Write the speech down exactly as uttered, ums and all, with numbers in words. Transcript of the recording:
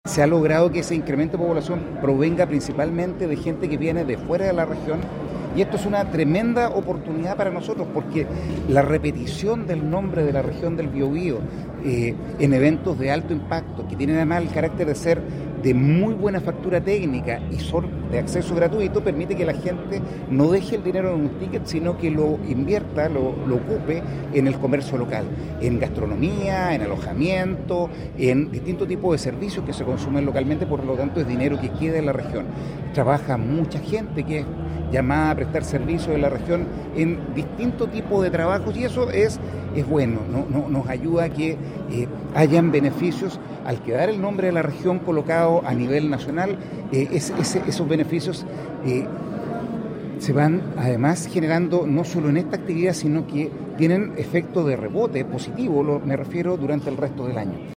Se ha logrado que ese incremento de población provenga principalmente de gente que viene de fuera de la región, y esto es una tremenda oportunidad para nosotros porque la repetición del nombre de la región del Biobío eh, en eventos de alto impacto, que tienen además el carácter de ser de muy buena factura técnica y son de acceso gratuito, permite que la gente no deje el dinero en un ticket, sino que lo invierta, lo, lo ocupe en el comercio local, en gastronomía, en alojamiento, en distintos tipos de servicios que se consumen localmente, por lo tanto es dinero que queda en la región. Trabaja mucha gente que es llamada a prestar servicios en la región en distintos tipos de trabajos, y eso es, es bueno, ¿no? No, nos ayuda a que eh, hayan beneficios al quedar el nombre de la región colocado a nivel nacional. Eh, es, es, esos beneficios eh, se van además generando no solo en esta actividad, sino que tienen efecto de rebote positivo, lo, me refiero, durante el resto del año.